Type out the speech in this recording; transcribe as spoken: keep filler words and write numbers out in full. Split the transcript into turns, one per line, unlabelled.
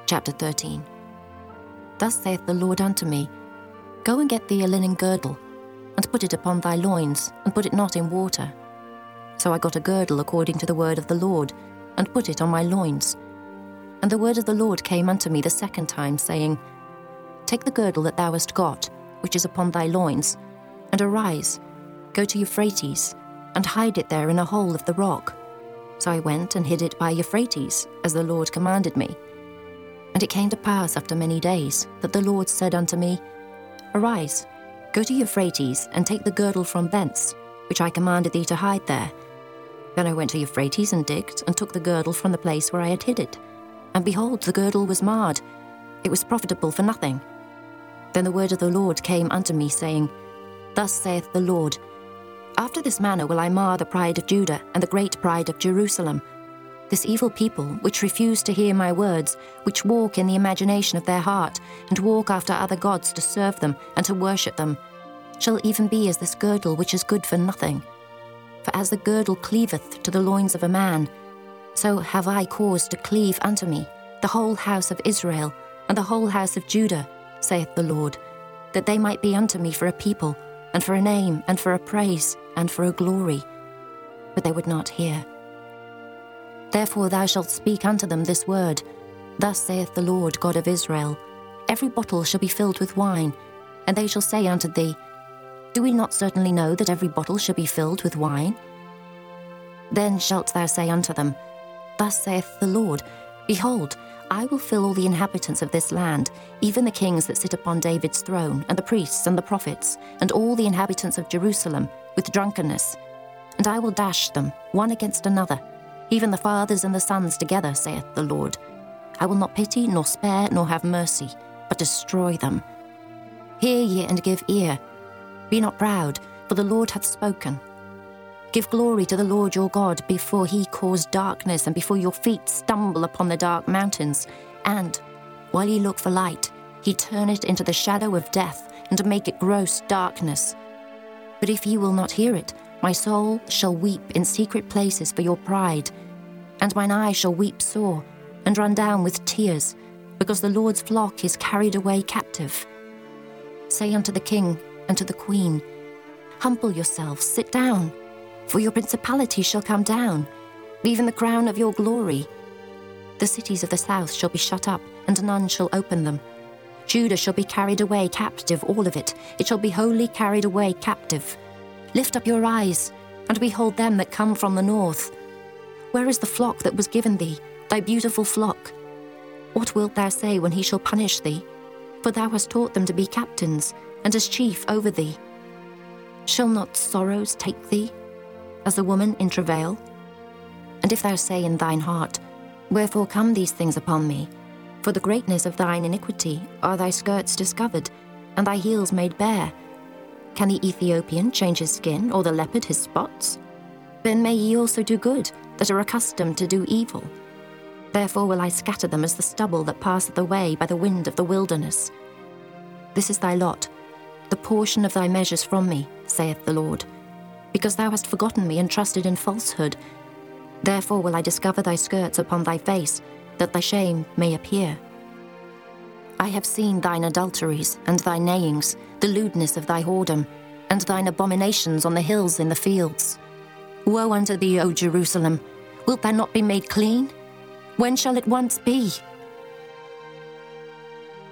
Chapter thirteen. Thus saith the Lord unto me, Go and get thee a linen girdle, and put it upon thy loins, and put it not in water. So I got a girdle according to the word of the Lord, and put it on my loins. And the word of the Lord came unto me the second time, saying, Take the girdle that thou hast got, which is upon thy loins, and arise, go to Euphrates, and hide it there in a hole of the rock. So I went and hid it by Euphrates, as the Lord commanded me. And it came to pass after many days, that the Lord said unto me, Arise, go to Euphrates, and take the girdle from thence, which I commanded thee to hide there. Then I went to Euphrates, and digged, and took the girdle from the place where I had hid it. And behold, the girdle was marred, it was profitable for nothing. Then the word of the Lord came unto me, saying, Thus saith the Lord, After this manner will I mar the pride of Judah, and the great pride of Jerusalem. This evil people, which refuse to hear my words, which walk in the imagination of their heart, and walk after other gods to serve them, and to worship them, shall even be as this girdle which is good for nothing. For as the girdle cleaveth to the loins of a man, so have I caused to cleave unto me the whole house of Israel, and the whole house of Judah, saith the Lord, that they might be unto me for a people, and for a name, and for a praise, and for a glory. But they would not hear. Therefore thou shalt speak unto them this word, Thus saith the Lord God of Israel, Every bottle shall be filled with wine, and they shall say unto thee, Do we not certainly know that every bottle shall be filled with wine? Then shalt thou say unto them, Thus saith the Lord, Behold, I will fill all the inhabitants of this land, even the kings that sit upon David's throne, and the priests and the prophets, and all the inhabitants of Jerusalem, with drunkenness. And I will dash them, one against another, even the fathers and the sons together, saith the Lord. I will not pity, nor spare, nor have mercy, but destroy them. Hear ye and give ear. Be not proud, for the Lord hath spoken. Give glory to the Lord your God before he cause darkness, and before your feet stumble upon the dark mountains. And, while ye look for light, he turn it into the shadow of death, and to make it gross darkness. But if ye will not hear it, my soul shall weep in secret places for your pride, and mine eye shall weep sore, and run down with tears, because the Lord's flock is carried away captive. Say unto the king and to the queen, Humble yourselves, sit down, for your principality shall come down, even the crown of your glory. The cities of the south shall be shut up, and none shall open them. Judah shall be carried away captive, all of it. It shall be wholly carried away captive. Lift up your eyes, and behold them that come from the north. Where is the flock that was given thee, thy beautiful flock? What wilt thou say when he shall punish thee? For thou hast taught them to be captains, and as chief over thee. Shall not sorrows take thee, as the woman in travail? And if thou say in thine heart, Wherefore come these things upon me? For the greatness of thine iniquity are thy skirts discovered, and thy heels made bare. Can the Ethiopian change his skin, or the leopard his spots? Then may ye also do good, that are accustomed to do evil. Therefore will I scatter them as the stubble that passeth away by the wind of the wilderness. This is thy lot, the portion of thy measures from me, saith the Lord. Because thou hast forgotten me and trusted in falsehood, therefore will I discover thy skirts upon thy face, that thy shame may appear. I have seen thine adulteries and thy neighings, the lewdness of thy whoredom, and thine abominations on the hills in the fields. Woe unto thee, O Jerusalem! Wilt thou not be made clean? When shall it once be?